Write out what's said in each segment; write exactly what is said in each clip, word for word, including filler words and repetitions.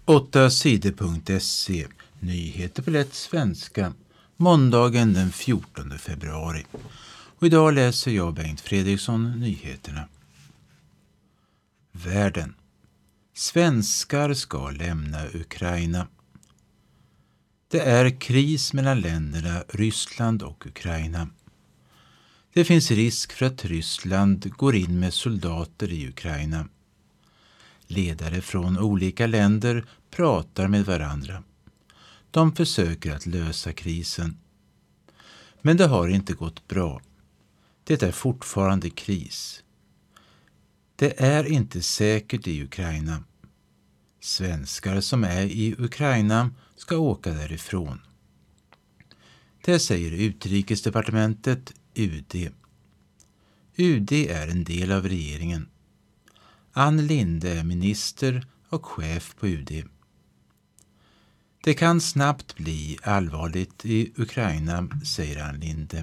åtta sidor punkt se. Nyheter på lätt svenska. Måndagen den fjortonde februari. Och idag läser jag Bengt Fredriksson nyheterna. Världen. Svenskar ska lämna Ukraina. Det är kris mellan länderna Ryssland och Ukraina. Det finns risk för att Ryssland går in med soldater i Ukraina. Ledare från olika länder pratar med varandra. De försöker att lösa krisen. Men det har inte gått bra. Det är fortfarande kris. Det är inte säkert i Ukraina. Svenskar som är i Ukraina ska åka därifrån. Det säger Utrikesdepartementet, U D. U D är en del av regeringen. Ann Linde är minister och chef på U D. Det kan snabbt bli allvarligt i Ukraina, säger Ann Linde.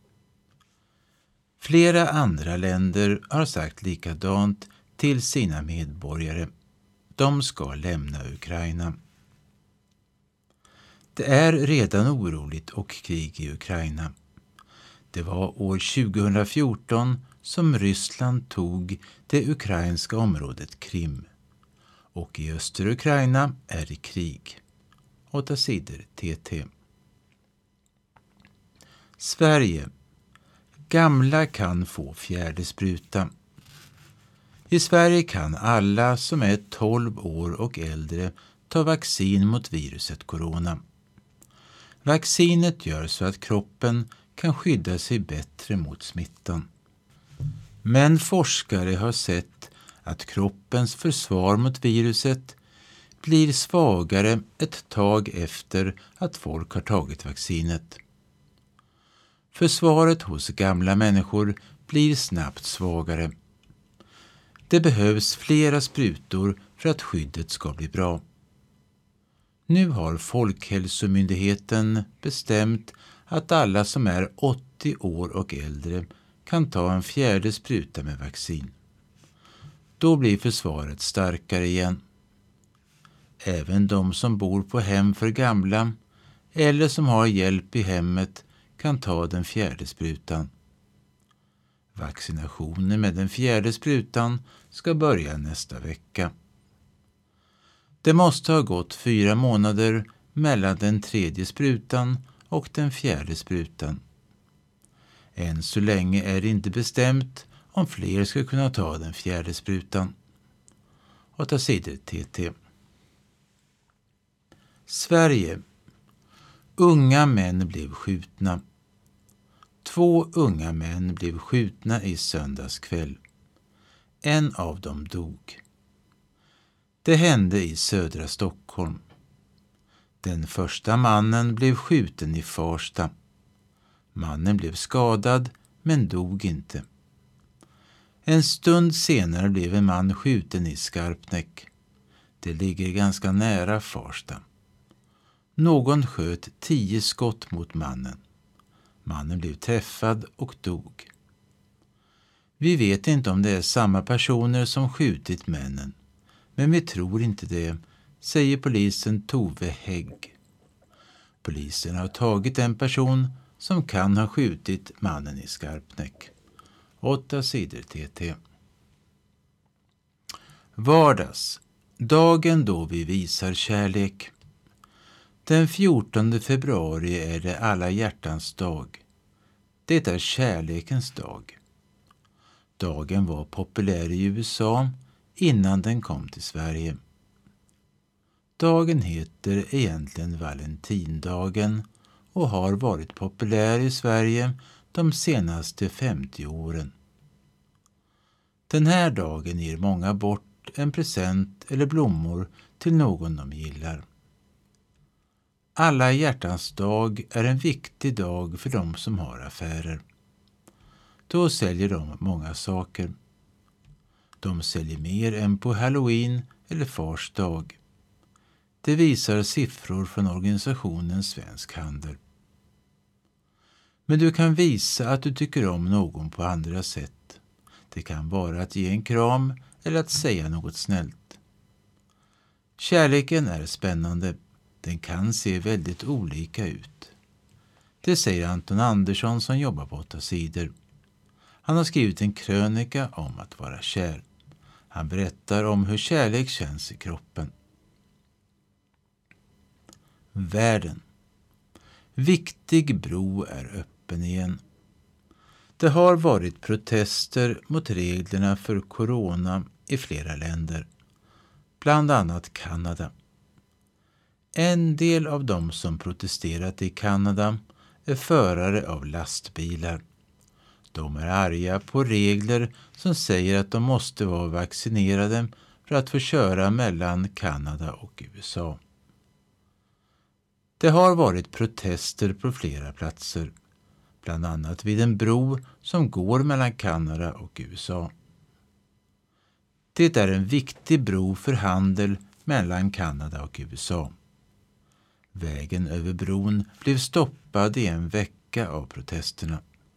Flera andra länder har sagt likadant till sina medborgare. De ska lämna Ukraina. Det är redan oroligt och krig i Ukraina. Det var år tjugohundrafjorton som Ryssland tog det ukrainska området Krim. Och i östra Ukraina är det krig. Åtta sidor T T. Sverige. Gamla kan få fjärde spruta. I Sverige kan alla som är tolv år och äldre ta vaccin mot viruset corona. Vaccinet gör så att kroppen kan skydda sig bättre mot smittan. Men forskare har sett att kroppens försvar mot viruset blir svagare ett tag efter att folk har tagit vaccinet. Försvaret hos gamla människor blir snabbt svagare. Det behövs flera sprutor för att skyddet ska bli bra. Nu har Folkhälsomyndigheten bestämt att alla som är åttio år och äldre kan ta en fjärde spruta med vaccin. Då blir försvaret starkare igen. Även de som bor på hem för gamla eller som har hjälp i hemmet kan ta den fjärde sprutan. Vaccinationen med den fjärde sprutan ska börja nästa vecka. Det måste ha gått fyra månader mellan den tredje sprutan och den fjärde sprutan. Än så länge är det inte bestämt om fler ska kunna ta den fjärde sprutan. Åtta sidor T T. Sverige. Unga män blev skjutna. Två unga män blev skjutna i söndags kväll. En av dem dog. Det hände i södra Stockholm. Den första mannen blev skjuten i Farsta. Mannen blev skadad men dog inte. En stund senare blev en man skjuten i Skarpnäck. Det ligger ganska nära Farsta. Någon sköt tio skott mot mannen. Mannen blev träffad och dog. Vi vet inte om det är samma personer som skjutit männen. Men vi tror inte det, säger polisen Tove Hägg. Polisen har tagit en person som kan ha skjutit mannen i Skarpnäck. Åtta sidor T T. Vardags. Dagen då vi visar kärlek. Den fjortonde februari är det alla hjärtans dag. Det är kärlekens dag. Dagen var populär i U S A innan den kom till Sverige. Dagen heter egentligen Valentindagen och har varit populär i Sverige de senaste femtio åren. Den här dagen ger många bort en present eller blommor till någon de gillar. Alla hjärtans dag är en viktig dag för de som har affärer. Då säljer de många saker. De säljer mer än på Halloween eller Fars dag. Det visar siffror från organisationen Svensk Handel. Men du kan visa att du tycker om någon på andra sätt. Det kan vara att ge en kram eller att säga något snällt. Kärleken är spännande. Den kan se väldigt olika ut. Det säger Anton Andersson som jobbar på åtta sidor. Han har skrivit en krönika om att vara kär. Han berättar om hur kärlek känns i kroppen. Världen. Viktig bro är öppen igen. Det har varit protester mot reglerna för corona i flera länder, bland annat Kanada. En del av de som protesterat i Kanada är förare av lastbilar. De är arga på regler som säger att de måste vara vaccinerade för att få köra mellan Kanada och U S A. Det har varit protester på flera platser, bland annat vid en bro som går mellan Kanada och U S A. Det är en viktig bro för handel mellan Kanada och U S A. Vägen över bron blev stoppad i en vecka av protesterna.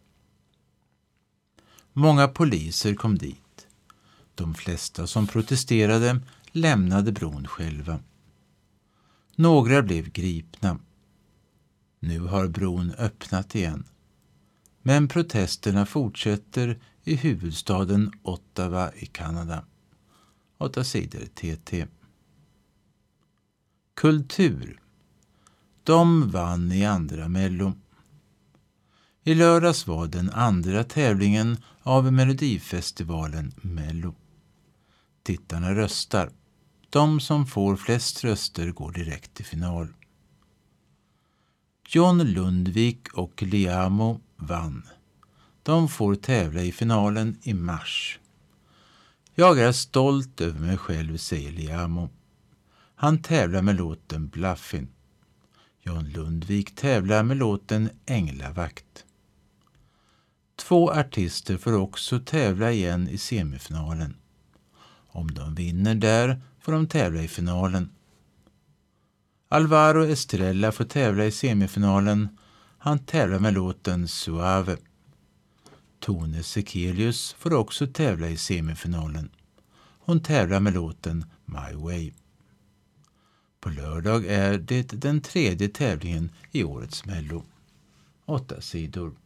Många poliser kom dit. De flesta som protesterade lämnade bron själva. Några blev gripna. Nu har bron öppnat igen. Men protesterna fortsätter i huvudstaden Ottawa i Kanada. Åtta sidor T T. Kultur. De vann i andra Mello. I lördags var den andra tävlingen av Melodifestivalen Mello. Tittarna röstar. De som får flest röster går direkt till final. John Lundvik och Liamo vann. De får tävla i finalen i mars. Jag är stolt över mig själv, säger Liamo. Han tävlar med låten Bluffin. John Lundvik tävlar med låten Änglavakt. Två artister får också tävla igen i semifinalen. Om de vinner där får de tävla i finalen. Alvaro Estrella får tävla i semifinalen. Han tävlar med låten Suave. Tone Sekelius får också tävla i semifinalen. Hon tävlar med låten My Way. På lördag är det den tredje tävlingen i årets Mello. Åtta sidor.